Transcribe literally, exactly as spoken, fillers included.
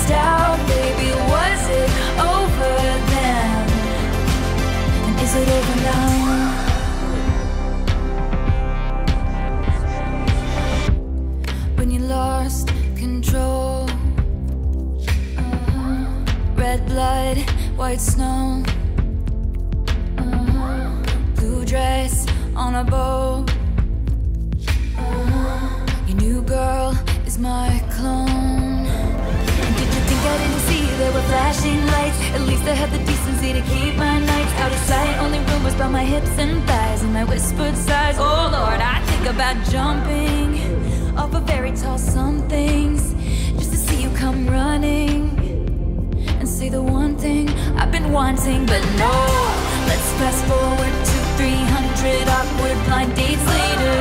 stressed out, baby, was it over then? And is it over now? When you lost control, uh-huh. Red blood, white snow, uh-huh. Blue dress on a boat, uh-huh. Your new girl is my clone. And did you think I didn't see there were flashing lights? At least I had the decency to keep my nights out of sight. Only rumors about my hips and thighs and my whispered sighs. Oh Lord, I think about jumping off of very tall somethings just to see you come running and say the one thing I've been wanting. But no, let's fast forward to three hundred awkward blind dates later.